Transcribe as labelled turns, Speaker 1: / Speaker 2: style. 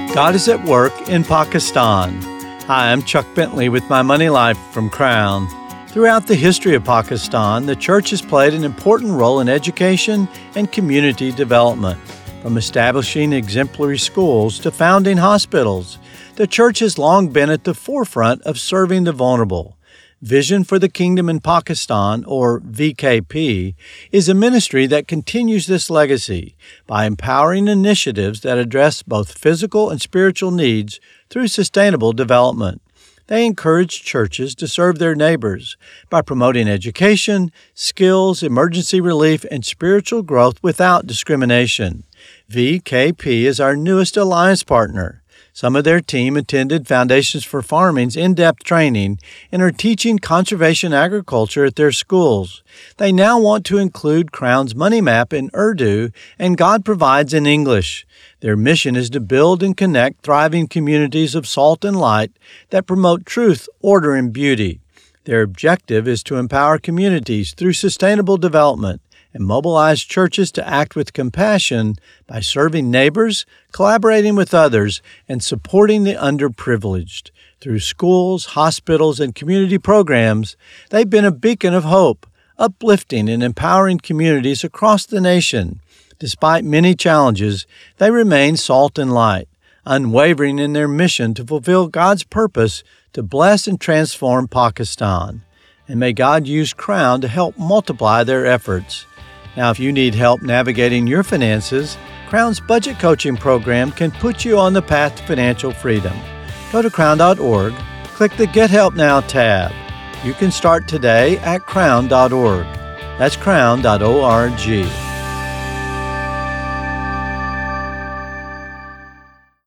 Speaker 1: God is at work in Pakistan. Hi, I'm Chuck Bentley with My Money Life from Crown. Throughout the history of Pakistan, the church has played an important role in education and community development. From establishing exemplary schools to founding hospitals, the church has long been at the forefront of serving the vulnerable. Vision for the Kingdom in Pakistan, or VKP, is a ministry that continues this legacy by empowering initiatives that address both physical and spiritual needs through sustainable development. They encourage churches to serve their neighbors by promoting education, skills, emergency relief, and spiritual growth without discrimination. VKP is our newest alliance partner. Some of their team attended Foundations for Farming's in-depth training and are teaching conservation agriculture at their schools. They now want to include Crown's Money Map in Urdu and God Provides in English. Their mission is to build and connect thriving communities of salt and light that promote truth, order, and beauty. Their objective is to empower communities through sustainable development and mobilize churches to act with compassion by serving neighbors, collaborating with others, and supporting the underprivileged. Through schools, hospitals, and community programs, they've been a beacon of hope, uplifting and empowering communities across the nation. Despite many challenges, they remain salt and light, unwavering in their mission to fulfill God's purpose to bless and transform Pakistan. And may God use Crown to help multiply their efforts. Now, if you need help navigating your finances, Crown's budget coaching program can put you on the path to financial freedom. Go to crown.org, click the Get Help Now tab. You can start today at crown.org. That's crown.org.